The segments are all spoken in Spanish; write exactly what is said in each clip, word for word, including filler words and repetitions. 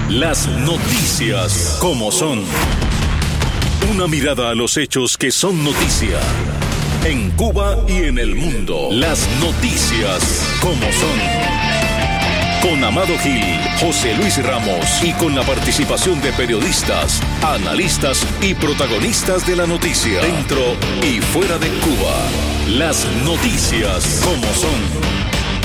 Las noticias como son. Una mirada a los hechos que son noticia. En Cuba y en el mundo. Las noticias como son. Con Amado Gil, José Luis Ramos y con la participación de periodistas, analistas y protagonistas de la noticia. Dentro y fuera de Cuba. Las noticias como son.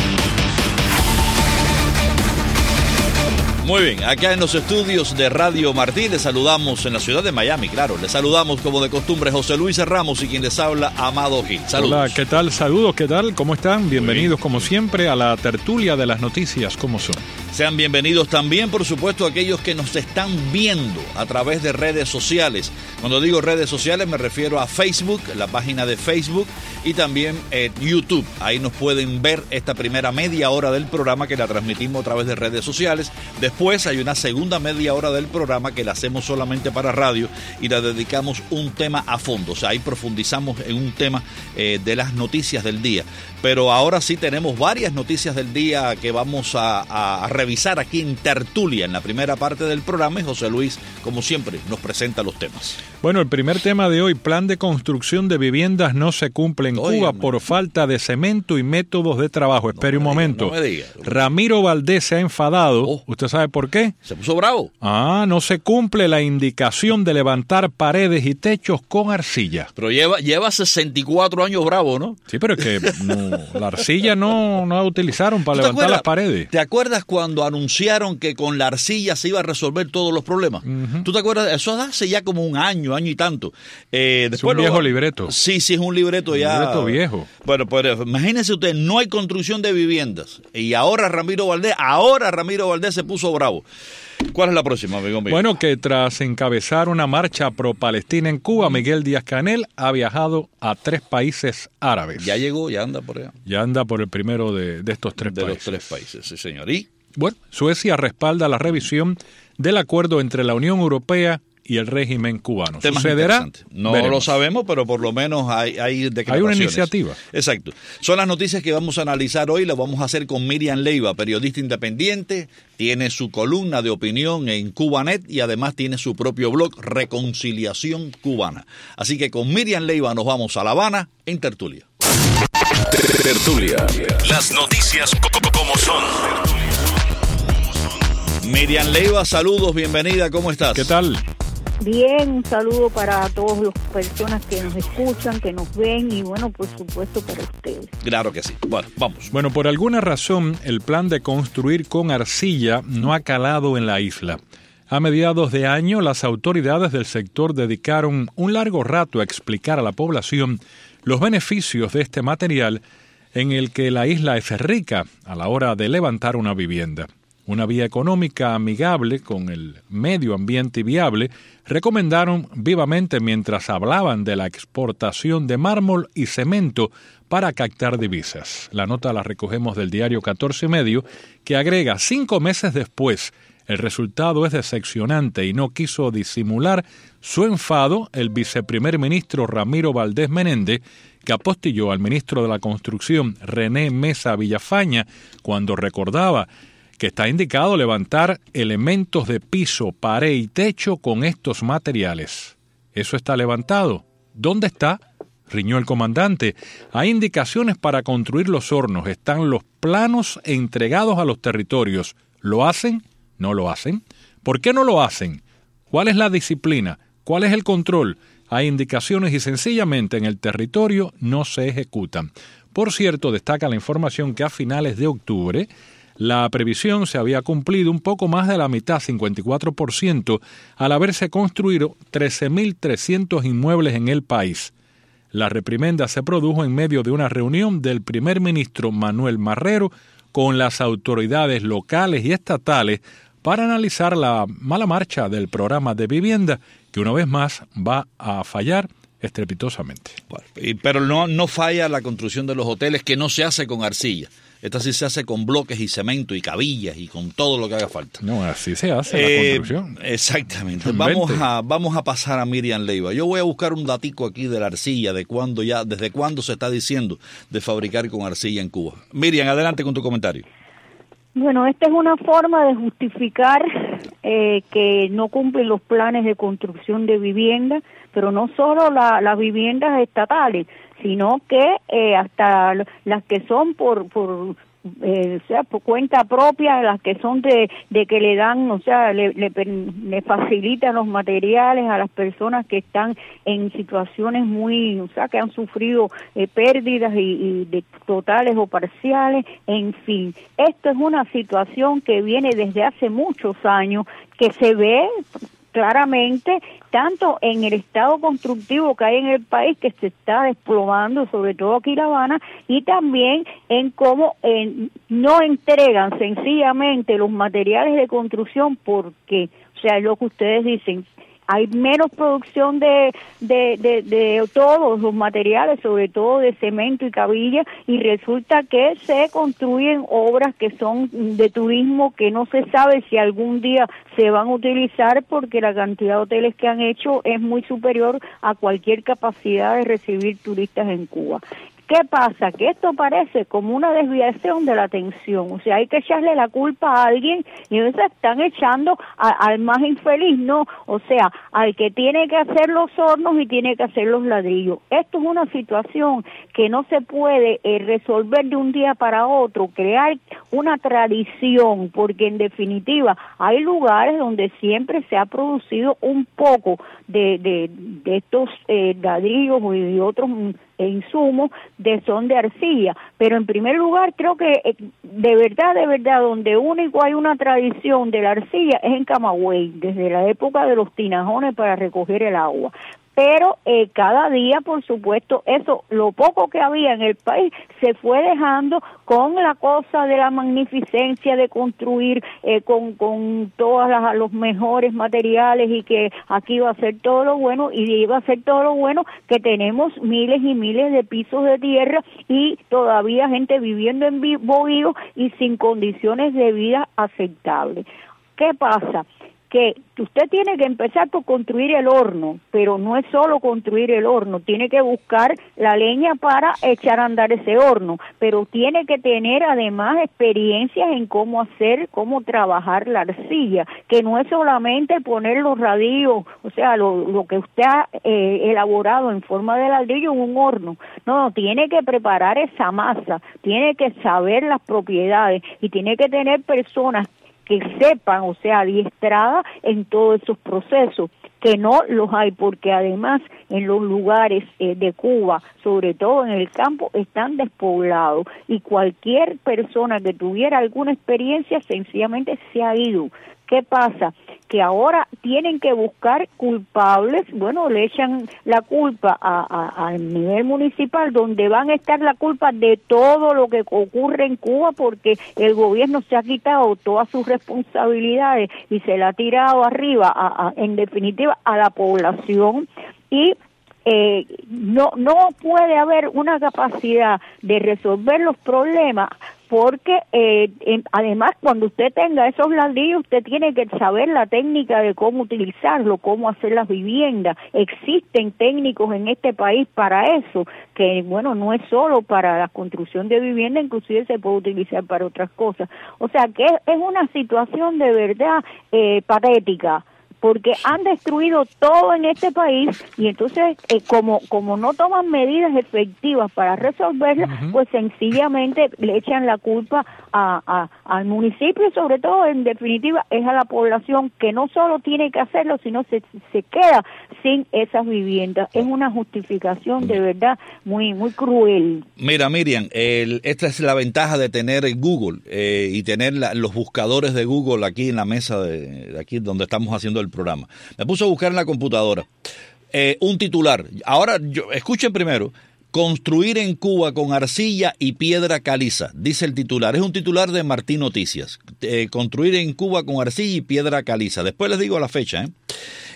Muy bien, acá en los estudios de Radio Martí les saludamos en la ciudad de Miami, claro. Les saludamos como de costumbre José Luis Ramos y quien les habla, Amado Gil. Saludos. Hola, ¿qué tal? Saludos, ¿qué tal? ¿Cómo están? Bienvenidos como siempre a la tertulia de las noticias como son. Sean bienvenidos también, por supuesto, aquellos que nos están viendo a través de redes sociales. Cuando digo redes sociales me refiero a Facebook, la página de Facebook y también eh, YouTube. Ahí nos pueden ver esta primera media hora del programa que la transmitimos a través de redes sociales. Después hay una segunda media hora del programa que la hacemos solamente para radio y la dedicamos un tema a fondo. O sea, ahí profundizamos en un tema eh, de las noticias del día. Pero ahora sí tenemos varias noticias del día que vamos a, a, a revisar aquí en tertulia en la primera parte del programa y José Luis, como siempre, nos presenta los temas. Bueno, el primer tema de hoy, plan de construcción de viviendas no se cumple en Oye, Cuba por falta de cemento y métodos de trabajo. Espere no un momento. Diga, no me diga. Ramiro Valdés se ha enfadado. Oh. ¿Usted sabe por qué? Se puso bravo. Ah, no se cumple la indicación de levantar paredes y techos con arcilla. Pero lleva, lleva sesenta y cuatro años bravo, ¿no? Sí, pero es que no, la arcilla no, no la utilizaron para levantar las paredes. ¿Te acuerdas cuando anunciaron que con la arcilla se iba a resolver todos los problemas? Uh-huh. ¿Tú te acuerdas? Eso hace ya como un año, año y tanto. Eh, es un viejo lo, libreto. Sí, sí, es un libreto ya. Un libreto viejo. Bueno, pues imagínense usted, no hay construcción de viviendas. Y ahora Ramiro Valdés, ahora Ramiro Valdés se puso bravo. ¿Cuál es la próxima, amigo mío? Bueno, que tras encabezar una marcha pro-Palestina en Cuba, Miguel Díaz-Canel ha viajado a tres países árabes. Ya llegó, ya anda por allá. Ya anda por el primero de, de estos tres de países. De los tres países, sí, señor. ¿Y? Bueno, Suecia respalda la revisión del acuerdo entre la Unión Europea y el régimen cubano. ¿Sucederá? No Veremos. Lo sabemos, pero por lo menos hay, hay declaraciones. Hay una iniciativa. Exacto. Son las noticias que vamos a analizar hoy. Las vamos a hacer con Miriam Leiva, periodista independiente. Tiene su columna de opinión en Cubanet y además tiene su propio blog, Reconciliación Cubana. Así que con Miriam Leiva nos vamos a La Habana en tertulia. Tertulia. Las noticias como son. Miriam Leiva, saludos, bienvenida, ¿cómo estás? ¿Qué tal? Bien, un saludo para todas las personas que nos escuchan, que nos ven y bueno, por supuesto para ustedes. Claro que sí. Bueno, vamos. Bueno, por alguna razón el plan de construir con arcilla no ha calado en la isla. A mediados de año, las autoridades del sector dedicaron un largo rato a explicar a la población los beneficios de este material en el que la isla es rica a la hora de levantar una vivienda. Una vía económica amigable con el medio ambiente y viable, recomendaron vivamente mientras hablaban de la exportación de mármol y cemento para captar divisas. La nota la recogemos del diario catorce y medio, que agrega cinco meses después. El resultado es decepcionante y no quiso disimular su enfado el viceprimer ministro Ramiro Valdés Menéndez, que apostilló al ministro de la Construcción René Mesa Villafaña cuando recordaba que está indicado levantar elementos de piso, pared y techo con estos materiales. ¿Eso está levantado? ¿Dónde está? Riñó el comandante. Hay indicaciones para construir los hornos. Están los planos entregados a los territorios. ¿Lo hacen? ¿No lo hacen? ¿Por qué no lo hacen? ¿Cuál es la disciplina? ¿Cuál es el control? Hay indicaciones y sencillamente en el territorio no se ejecutan. Por cierto, destaca la información que a finales de octubre la previsión se había cumplido un poco más de la mitad, cincuenta y cuatro por ciento, al haberse construido trece mil trescientos inmuebles en el país. La reprimenda se produjo en medio de una reunión del primer ministro Manuel Marrero con las autoridades locales y estatales para analizar la mala marcha del programa de vivienda, que una vez más va a fallar estrepitosamente. Bueno, pero no, no falla la construcción de los hoteles, que no se hace con arcilla. Esta sí se hace con bloques y cemento y cabillas y con todo lo que haga falta. No, así se hace eh, la construcción. Exactamente. Vamos a, vamos a pasar a Miriam Leiva. Yo voy a buscar un datico aquí de la arcilla, de cuándo ya, desde cuándo se está diciendo de fabricar con arcilla en Cuba. Miriam, adelante con tu comentario. Bueno, esta es una forma de justificar eh, que no cumplen los planes de construcción de vivienda, pero no solo la, las viviendas estatales, sino que eh, hasta las que son por por eh, o sea, por cuenta propia, las que son de, de que le dan, o sea, le, le, le facilitan los materiales a las personas que están en situaciones muy, o sea, que han sufrido eh, pérdidas y, y de totales o parciales, en fin. Esto es una situación que viene desde hace muchos años, que se ve claramente tanto en el estado constructivo que hay en el país, que se está desplomando, sobre todo aquí en La Habana, y también en cómo eh, no entregan sencillamente los materiales de construcción porque, o sea, es lo que ustedes dicen, hay menos producción de, de, de, de todos los materiales, sobre todo de cemento y cabilla, y resulta que se construyen obras que son de turismo que no se sabe si algún día se van a utilizar porque la cantidad de hoteles que han hecho es muy superior a cualquier capacidad de recibir turistas en Cuba. ¿Qué pasa? Que esto parece como una desviación de la atención, o sea, hay que echarle la culpa a alguien y entonces están echando a, al más infeliz, ¿no? O sea, al que tiene que hacer los hornos y tiene que hacer los ladrillos. Esto es una situación que no se puede eh, resolver de un día para otro, crear una tradición, porque en definitiva hay lugares donde siempre se ha producido un poco de, de, de estos eh, ladrillos y de otros e insumos de son de arcilla, pero en primer lugar creo que eh, de verdad, de verdad, donde único hay una tradición de la arcilla es en Camagüey, desde la época de los tinajones para recoger el agua. Pero eh, cada día, por supuesto, eso, lo poco que había en el país, se fue dejando con la cosa de la magnificencia de construir eh, con, con todos los mejores materiales y que aquí iba a ser todo lo bueno, y iba a ser todo lo bueno, que tenemos miles y miles de pisos de tierra y todavía gente viviendo en bohíos y sin condiciones de vida aceptables. ¿Qué pasa? Que usted tiene que empezar por construir el horno, pero no es solo construir el horno, tiene que buscar la leña para echar a andar ese horno, pero tiene que tener además experiencias en cómo hacer, cómo trabajar la arcilla, que no es solamente poner los ladrillos, o sea, lo, lo que usted ha eh, elaborado en forma de ladrillo en un horno, no, tiene que preparar esa masa, tiene que saber las propiedades y tiene que tener personas que sepan, o sea, adiestrada en todos esos procesos, que no los hay, porque además en los lugares eh, de Cuba, sobre todo en el campo, están despoblados y cualquier persona que tuviera alguna experiencia sencillamente se ha ido. ¿Qué pasa? Que ahora tienen que buscar culpables, bueno, le echan la culpa a, a, al nivel municipal, donde van a estar la culpa de todo lo que ocurre en Cuba, porque el gobierno se ha quitado todas sus responsabilidades y se la ha tirado arriba, a, a, en definitiva, a la población, y eh, no, no puede haber una capacidad de resolver los problemas, porque eh, en, además cuando usted tenga esos ladrillos, usted tiene que saber la técnica de cómo utilizarlo, cómo hacer las viviendas. Existen técnicos en este país para eso, que bueno, no es solo para la construcción de vivienda, inclusive se puede utilizar para otras cosas. O sea que es, es una situación de verdad eh, patética, porque han destruido todo en este país y entonces eh, como como no toman medidas efectivas para resolverla, uh-huh. pues sencillamente le echan la culpa a, a al municipio y sobre todo, en definitiva, es a la población que no solo tiene que hacerlo, sino se se queda sin esas viviendas. Es una justificación de verdad muy muy cruel. Mira, Miriam, el, esta es la ventaja de tener Google eh, y tener la, los buscadores de Google aquí en la mesa de, de aquí donde estamos haciendo el programa. Me puse a buscar en la computadora eh, un titular. Ahora, yo, escuchen primero. Construir en Cuba con arcilla y piedra caliza, dice el titular. Es un titular de Martín Noticias. Eh, construir en Cuba con arcilla y piedra caliza. Después les digo la fecha. ¿eh?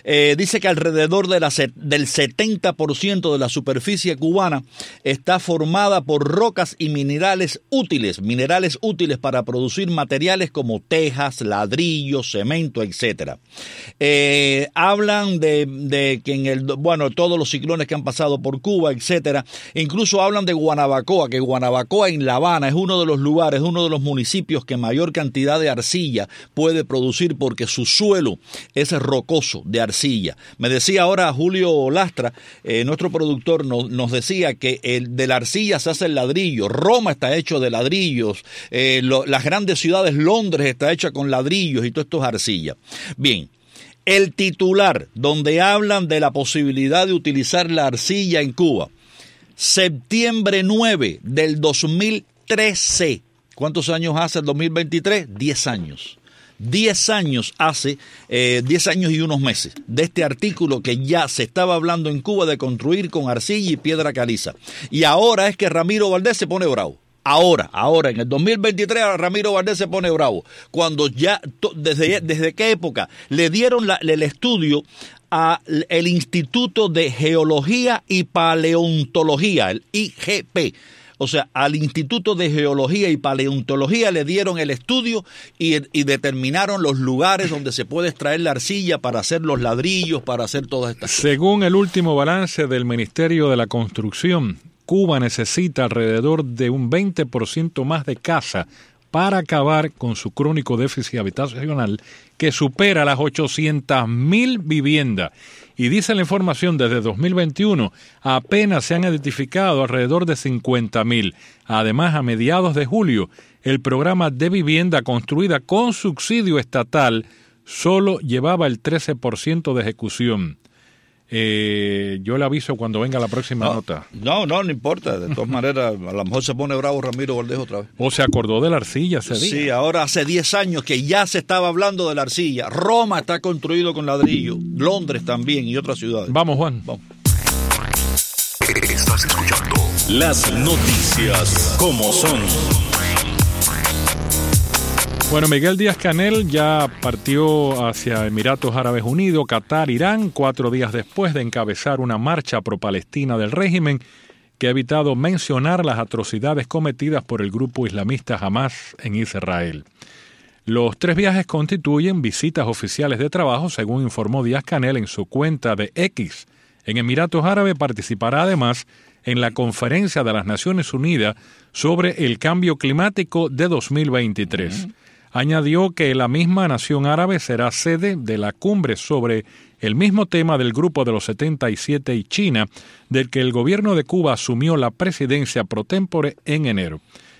Eh, dice que alrededor de la, del setenta por ciento de la superficie cubana está formada por rocas y minerales útiles, minerales útiles para producir materiales como tejas, ladrillos, cemento, etcétera. Eh, hablan de, de que en el, bueno, todos los ciclones que han pasado por Cuba, etcétera. Incluso hablan de Guanabacoa, que Guanabacoa en La Habana es uno de los lugares, uno de los municipios que mayor cantidad de arcilla puede producir porque su suelo es rocoso de arcilla. Me decía ahora Julio Lastra, eh, nuestro productor, nos, nos decía que el, de la arcilla se hace el ladrillo. Roma está hecho de ladrillos, eh, lo, las grandes ciudades, Londres está hecha con ladrillos y todo esto es arcilla. Bien, el titular donde hablan de la posibilidad de utilizar la arcilla en Cuba, septiembre nueve del dos mil trece. ¿Cuántos años hace el dos mil veintitrés? Diez años. Diez años hace, eh, diez años y unos meses, de este artículo que ya se estaba hablando en Cuba de construir con arcilla y piedra caliza. Y ahora es que Ramiro Valdés se pone bravo. Ahora, ahora, en el dos mil veintitrés, Ramiro Valdés se pone bravo. Cuando ya, desde, desde qué época le dieron la, el estudio al Instituto de Geología y Paleontología, el I G P. O sea, al Instituto de Geología y Paleontología le dieron el estudio y, y determinaron los lugares donde se puede extraer la arcilla para hacer los ladrillos, para hacer todas estas cosas. Según el último balance del Ministerio de la Construcción, Cuba necesita alrededor de un veinte por ciento más de casa para acabar con su crónico déficit habitacional que supera las ochocientas mil viviendas. Y dice la información, desde dos mil veintiuno apenas se han identificado alrededor de cincuenta mil. Además, a mediados de julio, el programa de vivienda construida con subsidio estatal solo llevaba el trece por ciento de ejecución. Eh, yo le aviso cuando venga la próxima no, nota. No, no, no importa. De todas maneras, a lo mejor se pone bravo Ramiro Valdés otra vez. ¿O se acordó de la arcilla ese día? Sí, ahora hace diez años que ya se estaba hablando de la arcilla. Roma está construido con ladrillo. Londres también y otras ciudades. Vamos, Juan. Vamos. Estás escuchando las noticias como son. Bueno, Miguel Díaz-Canel ya partió hacia Emiratos Árabes Unidos, Qatar, Irán, cuatro días después de encabezar una marcha pro-palestina del régimen que ha evitado mencionar las atrocidades cometidas por el grupo islamista Hamas en Israel. Los tres viajes constituyen visitas oficiales de trabajo, según informó Díaz-Canel en su cuenta de X. En Emiratos Árabes participará además en la Conferencia de las Naciones Unidas sobre el Cambio Climático de dos mil veintitrés. Uh-huh. Añadió que la misma nación árabe será sede de la cumbre sobre el mismo tema del Grupo de los setenta y siete y China, del que el gobierno de Cuba asumió la presidencia pro tempore en enero.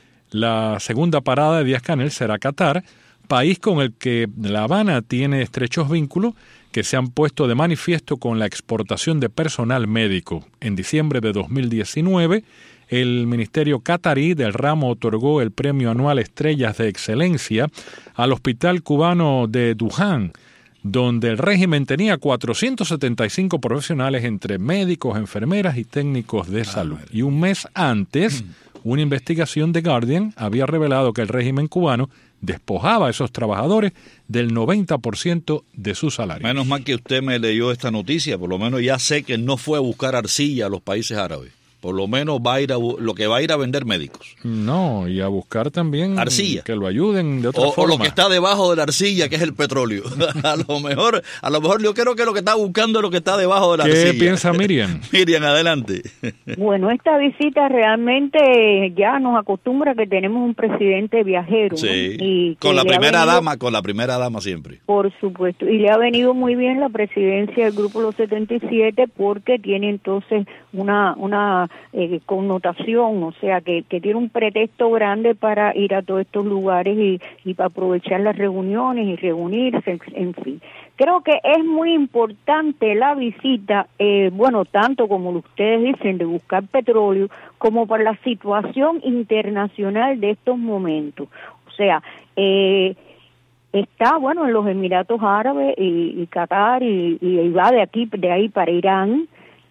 La segunda parada de Díaz-Canel será Qatar, país con el que La Habana tiene estrechos vínculos que se han puesto de manifiesto con la exportación de personal médico. En diciembre de dos mil diecinueve, el Ministerio Catarí del ramo otorgó el premio anual Estrellas de Excelencia al Hospital Cubano de Duján, donde el régimen tenía cuatrocientos setenta y cinco profesionales entre médicos, enfermeras y técnicos de salud. Y un mes antes, una investigación de Guardian había revelado que el régimen cubano despojaba a esos trabajadores del noventa por ciento de su salario. Menos mal que usted me leyó esta noticia, por lo menos ya sé que no fue a buscar arcilla a los países árabes. Por lo menos va a ir a, lo que va a ir a vender médicos. No, y a buscar también arcilla, que lo ayuden de otra o, forma. O lo que está debajo de la arcilla, que es el petróleo. a lo mejor, a lo mejor yo creo que lo que está buscando es lo que está debajo de la ¿Qué arcilla. ¿Qué piensa Miriam? Miriam, adelante. Bueno, esta visita realmente ya nos acostumbra que tenemos un presidente viajero. Sí, ¿no? Y con la primera venido, dama, con la primera dama siempre. Por supuesto, y le ha venido muy bien la presidencia del Grupo Los setenta y siete porque tiene entonces una una eh, connotación, o sea, que, que tiene un pretexto grande para ir a todos estos lugares y, y para aprovechar las reuniones y reunirse, en fin. Creo que es muy importante la visita, eh, bueno, tanto como ustedes dicen, de buscar petróleo, como para la situación internacional de estos momentos. O sea, eh, está, bueno, en los Emiratos Árabes y, y Qatar y, y va de aquí, de ahí para Irán.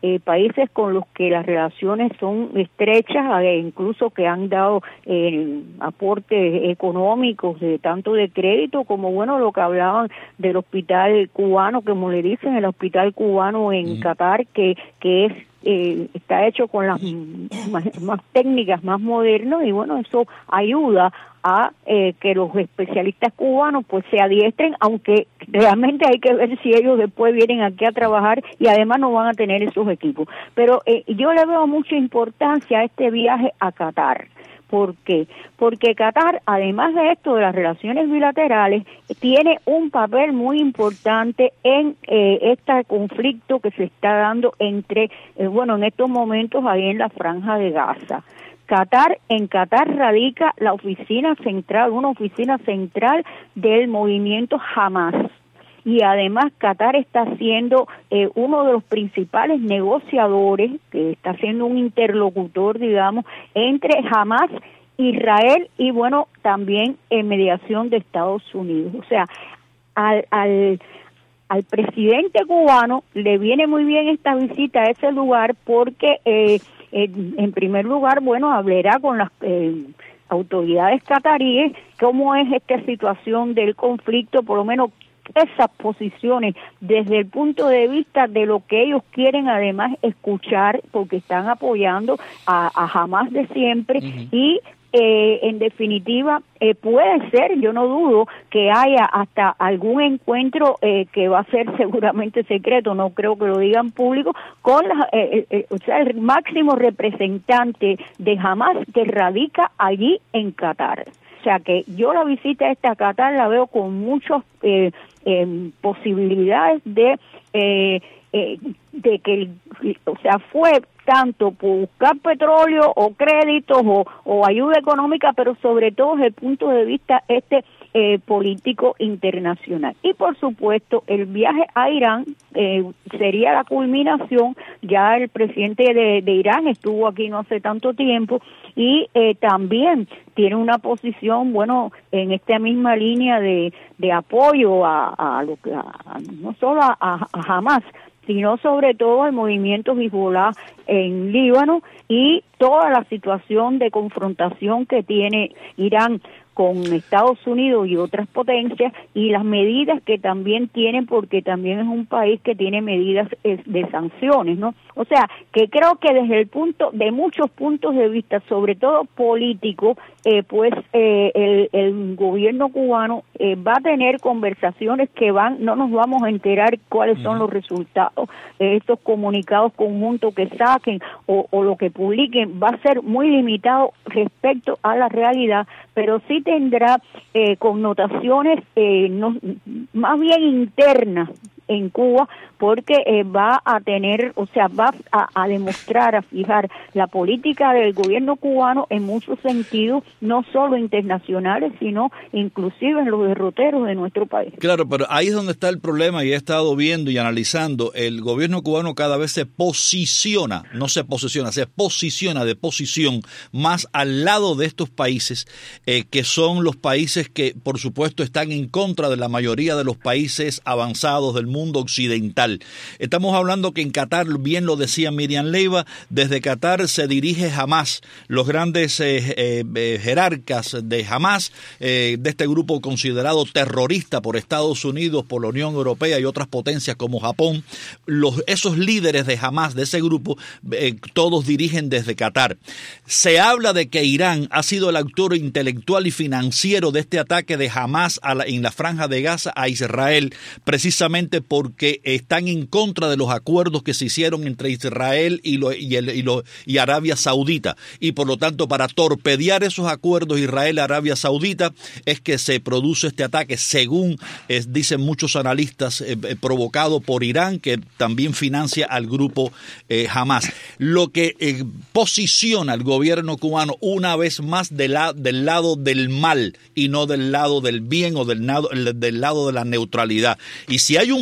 eh, países con los que las relaciones son estrechas, eh, incluso que han dado eh, aportes económicos, de tanto de crédito como, bueno, lo que hablaban del hospital cubano, como le dicen, el hospital cubano en mm. Qatar, que, que es Eh, está hecho con las más, más técnicas, más modernas, y bueno, eso ayuda a eh, que los especialistas cubanos pues se adiestren, aunque realmente hay que ver si ellos después vienen aquí a trabajar y además no van a tener esos equipos. Pero eh, yo le veo mucha importancia a este viaje a Qatar. ¿Por qué? Porque Qatar, además de esto de las relaciones bilaterales, tiene un papel muy importante en eh, este conflicto que se está dando entre, eh, bueno, en estos momentos ahí en la Franja de Gaza. Qatar, en Qatar radica la oficina central, una oficina central del movimiento Hamas. Y además Qatar está siendo eh, uno de los principales negociadores, que está siendo un interlocutor, digamos, entre Hamas, Israel y, bueno, también en mediación de Estados Unidos. O sea, al, al, al presidente cubano le viene muy bien esta visita a ese lugar porque, eh, eh, en primer lugar, bueno, hablará con las Eh, autoridades cataríes cómo es esta situación del conflicto, por lo menos esas posiciones desde el punto de vista de lo que ellos quieren además escuchar, porque están apoyando a, a Hamas de siempre. Uh-huh. Y eh, en definitiva eh, puede ser, yo no dudo que haya hasta algún encuentro eh, que va a ser seguramente secreto, no creo que lo digan público, con la, eh, eh, o sea, el máximo representante de Hamas que radica allí en Qatar. O sea que yo la visita esta a Qatar la veo con muchas eh, eh, posibilidades de eh, eh, de que, o sea, fue tanto por buscar petróleo o créditos o, o ayuda económica, pero sobre todo desde el punto de vista este eh, político internacional. Y por supuesto el viaje a Irán eh, sería la culminación. Ya el presidente de, de Irán estuvo aquí no hace tanto tiempo y eh, también tiene una posición, bueno, en esta misma línea de, de apoyo a, a lo que a, a, no solo a, a, a Hamas, sino sobre todo el movimiento Hezbollah en Líbano y toda la situación de confrontación que tiene Irán con Estados Unidos y otras potencias, y las medidas que también tienen, porque también es un país que tiene medidas de sanciones, ¿no? O sea, que creo que desde el punto, de muchos puntos de vista, sobre todo político, eh, pues eh, el, el gobierno cubano eh, va a tener conversaciones que van, no nos vamos a enterar cuáles son los resultados, eh, estos comunicados conjuntos que saquen o, o lo que publiquen, va a ser muy limitado respecto a la realidad, pero sí tendrá eh, connotaciones eh, no, más bien internas en Cuba, porque eh, va a tener, o sea, va a, a demostrar, a fijar la política del gobierno cubano en muchos sentidos, no solo internacionales, sino inclusive en los derroteros de nuestro país. Claro, pero ahí es donde está el problema, y he estado viendo y analizando. El gobierno cubano cada vez se posiciona, no se posiciona, se posiciona de posición más al lado de estos países, eh, que son los países que, por supuesto, están en contra de la mayoría de los países avanzados del mundo occidental. Estamos hablando que en Qatar, bien lo decía Miriam Leiva, desde Qatar se dirige Hamas, los grandes eh, eh, jerarcas de Hamas, eh, de este grupo considerado terrorista por Estados Unidos, por la Unión Europea y otras potencias como Japón. Los, esos líderes de Hamas, de ese grupo, eh, todos dirigen desde Qatar. Se habla de que Irán ha sido el autor intelectual y financiero de este ataque de Hamas a la, en la Franja de Gaza a Israel, precisamente porque están en contra de los acuerdos que se hicieron entre Israel y, lo, y, el, y, lo, y Arabia Saudita, y por lo tanto para torpedear esos acuerdos Israel-Arabia Saudita es que se produce este ataque, según eh, dicen muchos analistas, eh, eh, provocado por Irán, que también financia al grupo eh, Hamas. Lo que eh, posiciona al gobierno cubano una vez más de la, del lado del mal y no del lado del bien o del lado, del lado de la neutralidad. Y si hay un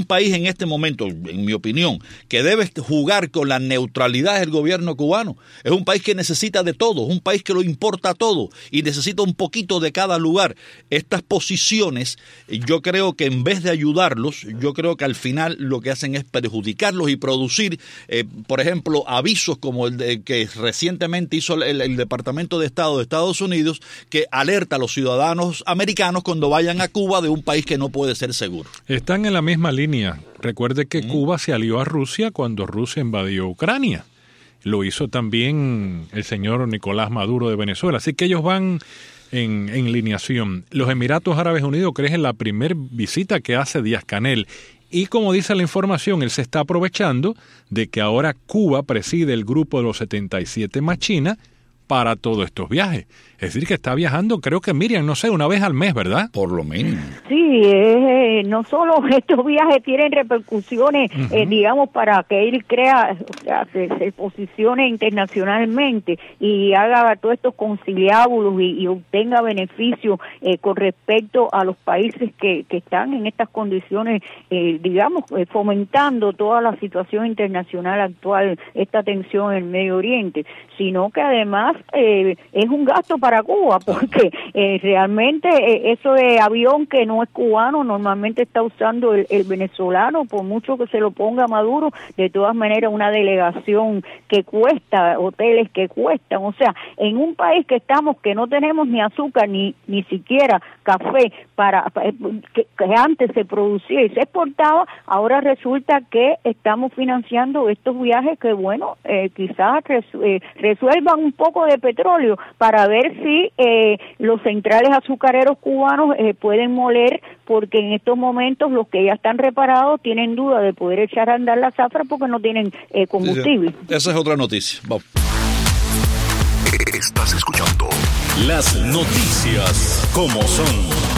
país en este momento, en mi opinión, que debe jugar con la neutralidad es el gobierno cubano. Es un país que necesita de todo, es un país que lo importa todo y necesita un poquito de cada lugar. Estas posiciones, yo creo que en vez de ayudarlos, yo creo que al final lo que hacen es perjudicarlos y producir, eh, por ejemplo, avisos como el de, que recientemente hizo el, el Departamento de Estado de Estados Unidos, que alerta a los ciudadanos americanos cuando vayan a Cuba de un país que no puede ser seguro. Están en la misma línea. Recuerde que mm. Cuba se alió a Rusia cuando Rusia invadió Ucrania. Lo hizo también el señor Nicolás Maduro de Venezuela. Así que ellos van en, en lineación. Los Emiratos Árabes Unidos creen en la primera visita que hace Díaz-Canel. Y como dice la información, él se está aprovechando de que ahora Cuba preside el grupo de los setenta y siete más China para todos estos viajes. Es decir, que está viajando, creo que Miriam, no sé, una vez al mes, ¿verdad? Por lo mínimo. Sí, eh, no solo estos viajes tienen repercusiones, uh-huh. eh, digamos, para que él crea, o sea, se, se posicione internacionalmente y haga todos estos conciliábulos y, y obtenga beneficios eh, con respecto a los países que, que están en estas condiciones, eh, digamos, eh, fomentando toda la situación internacional actual, esta tensión en el Medio Oriente, sino que además eh, es un gasto para para Cuba, porque eh, realmente eh, eso de avión que no es cubano, normalmente está usando el, el venezolano, por mucho que se lo ponga Maduro, de todas maneras una delegación que cuesta, hoteles que cuestan, o sea, en un país que estamos, que no tenemos ni azúcar, ni ni siquiera café, para, para que, que antes se producía y se exportaba, ahora resulta que estamos financiando estos viajes que, bueno, eh, quizás resu- eh, resuelvan un poco de petróleo para ver si eh, los centrales azucareros cubanos eh, pueden moler, porque en estos momentos los que ya están reparados tienen duda de poder echar a andar la zafra porque no tienen eh, combustible. Sí, sí. Esa es otra noticia. Vamos. Estás escuchando las noticias como son.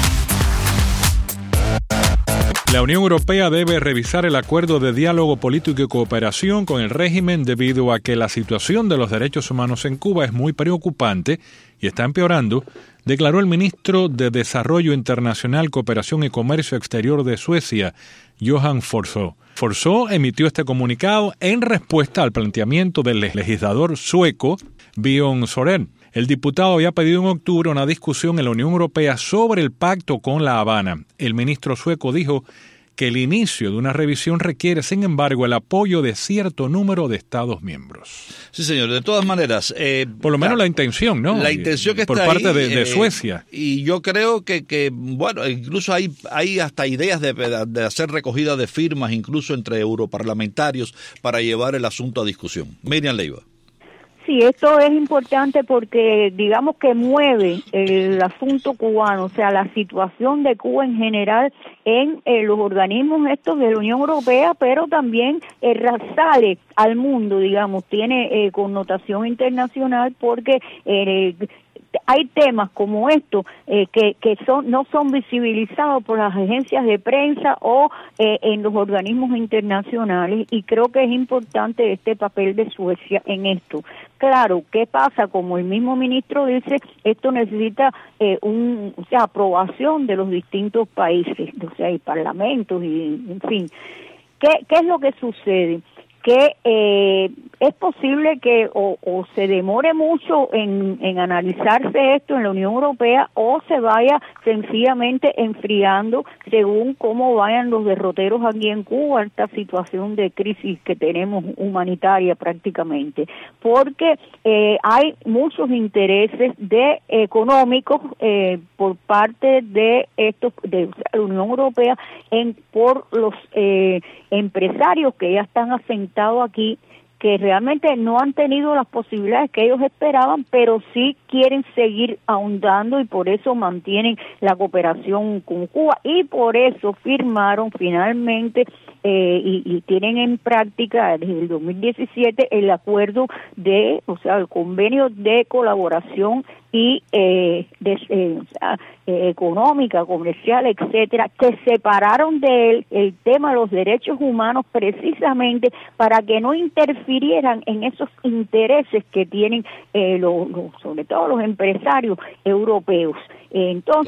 La Unión Europea debe revisar el acuerdo de diálogo político y cooperación con el régimen debido a que la situación de los derechos humanos en Cuba es muy preocupante y está empeorando, declaró el ministro de Desarrollo Internacional, Cooperación y Comercio Exterior de Suecia, Johan Forså. Forså emitió este comunicado en respuesta al planteamiento del legislador sueco Björn Soren. El diputado había pedido en octubre una discusión en la Unión Europea sobre el pacto con La Habana. El ministro sueco dijo que el inicio de una revisión requiere, sin embargo, el apoyo de cierto número de Estados miembros. Sí, señor. De todas maneras... Eh, Por lo menos la, la intención, ¿no? La intención que Por está parte ahí, de, de eh, Suecia. Y yo creo que, que bueno, incluso hay, hay hasta ideas de, de hacer recogida de firmas, incluso entre europarlamentarios, para llevar el asunto a discusión. Miriam Leiva. Sí, esto es importante porque digamos que mueve el asunto cubano, o sea, la situación de Cuba en general en eh, los organismos estos de la Unión Europea, pero también eh, sale al mundo, digamos, tiene eh, connotación internacional porque eh, hay temas como estos eh, que, que son no son visibilizados por las agencias de prensa o eh, en los organismos internacionales, y creo que es importante este papel de Suecia en esto. Claro, ¿qué pasa? Como el mismo ministro dice, esto necesita eh, un, o sea, aprobación de los distintos países, o sea, y parlamentos, y en fin. ¿Qué, qué es lo que sucede? Que eh, es posible que o, o se demore mucho en, en analizarse esto en la Unión Europea, o se vaya sencillamente enfriando según cómo vayan los derroteros aquí en Cuba, esta situación de crisis que tenemos humanitaria prácticamente, porque eh, hay muchos intereses de económicos eh, por parte de estos de la Unión Europea en por los eh, empresarios que ya están asentados aquí, que realmente no han tenido las posibilidades que ellos esperaban, pero sí quieren seguir ahondando y por eso mantienen la cooperación con Cuba, y por eso firmaron finalmente eh, y, y tienen en práctica desde el dos mil diecisiete el acuerdo de, o sea, el convenio de colaboración y eh, de, eh, o sea, eh, económica, comercial, etcétera, que separaron de él el tema de los derechos humanos precisamente para que no interfirieran en esos intereses que tienen eh, los, los, sobre todo los empresarios europeos. Eh, entonces,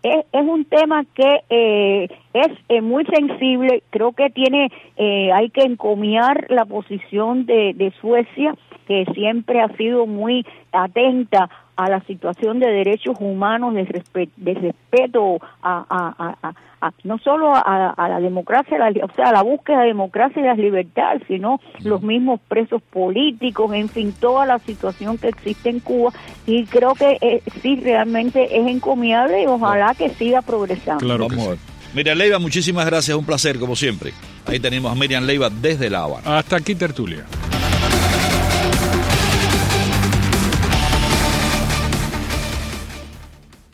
es, es un tema que eh, es eh, muy sensible. Creo que tiene, eh, hay que encomiar la posición de, de Suecia, que siempre ha sido muy atenta a la situación de derechos humanos, de, respeto, de respeto a, a, a, a, a no solo a, a la democracia, la, o sea, a la búsqueda de democracia y las libertades, sino los mismos presos políticos, en fin, toda la situación que existe en Cuba, y creo que eh, sí, realmente es encomiable y ojalá que siga progresando. Claro que Vamos sí. a ver. Miriam Leiva, muchísimas gracias, un placer como siempre. Ahí tenemos a Miriam Leiva desde La Habana. Hasta aquí tertulia.